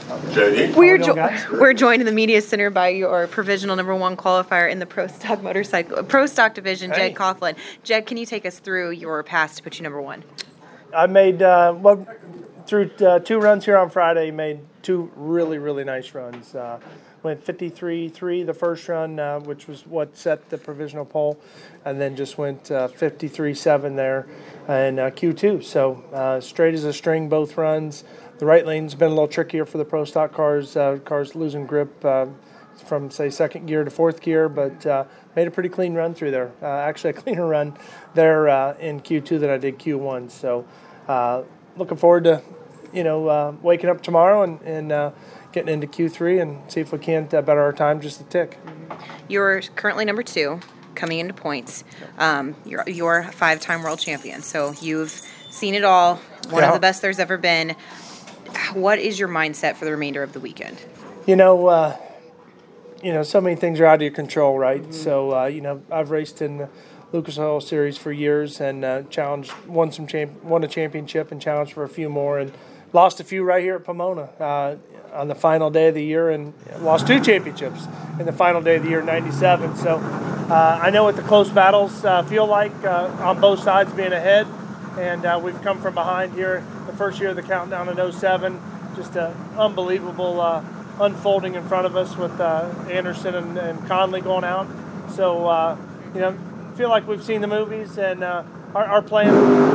We're joined in the media center by your provisional number one qualifier in the Pro Stock division, Jed Coughlin. Jed, can you take us through your path to put you number one? I made through 2 runs here on Friday. Made 2 really, really nice runs. Went 53.3 the first run, which was what set the provisional pole, and then just went 53.7 there in Q2. So straight as a string both runs. The right lane's been a little trickier for the Pro Stock cars. Cars losing grip from, say, second gear to fourth gear, but made a pretty clean run through there. Actually, a cleaner run there in Q2 than I did Q1. So looking forward to, waking up tomorrow and getting into Q3 and see if we can't better our time just a tick. You're currently number 2 coming into points. You're a 5-time world champion, so you've seen it all. One of the best there's ever been. What is your mindset for the remainder of the weekend? So many things are out of your control, right? Mm-hmm. So, I've raced in the Lucas Oil Series for years and won a championship and challenged for a few more, and lost a few right here at Pomona on the final day of the year, and lost 2 championships in the final day of the year, 97. So I know what the close battles feel like on both sides being ahead, and we've come from behind here the first year of the countdown in 07. Just an unbelievable unfolding in front of us with Anderson and Conley going out. So, feel like we've seen the movies, and our plan,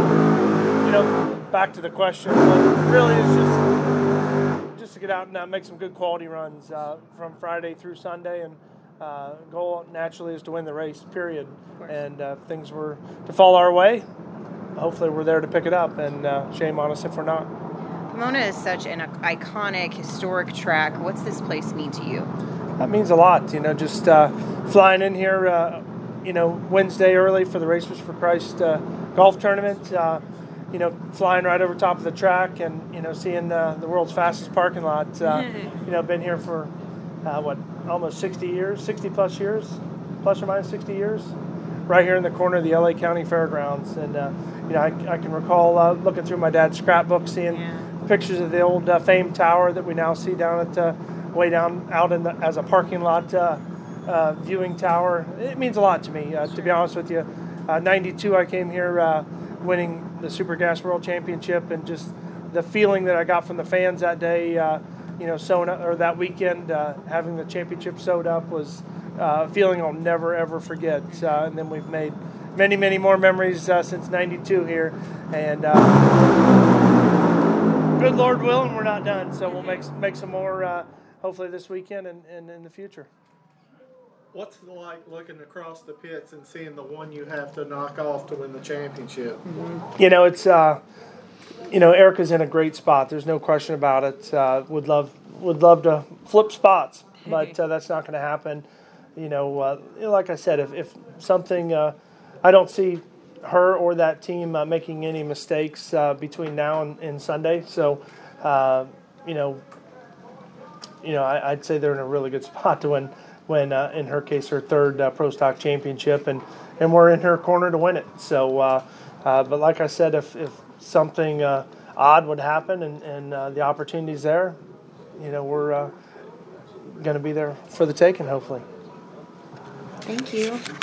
back to the question, but really is just to get out and make some good quality runs from Friday through Sunday, and goal naturally is to win the race, period. And if things were to fall our way, hopefully we're there to pick it up, and shame on us if we're not. Pomona is such an iconic, historic track. What's this place mean to you? That means a lot. Just flying in here, Wednesday early for the Racers for Christ golf tournament. Flying right over top of the track and, seeing the world's fastest parking lot. Been here for, almost 60 years, 60 plus years, plus or minus 60 years, right here in the corner of the LA County Fairgrounds. And, I can recall looking through my dad's scrapbook, seeing pictures of the old famed tower that we now see down at way down out as a parking lot viewing tower. It means a lot to me, to be honest with you. 92, I came here winning the Super Gas World Championship, and just the feeling that I got from the fans that day, sewing up, or that weekend, having the championship sewed up was a feeling I'll never, ever forget. And then we've made many, many more memories since 92 here, and good Lord willing, we're not done. So we'll make some more, hopefully this weekend and in the future. What's it like looking across the pits and seeing the one you have to knock off to win the championship? Mm-hmm. It's Erica's in a great spot. There's no question about it. Would love to flip spots, but that's not going to happen. Like I said, if something, I don't see her or that team making any mistakes between now and Sunday. So, I'd say they're in a really good spot to win. When in her case, her third Pro Stock championship, and we're in her corner to win it. So, but like I said, if something odd would happen and the opportunity's there, we're going to be there for the taking, hopefully. Thank you.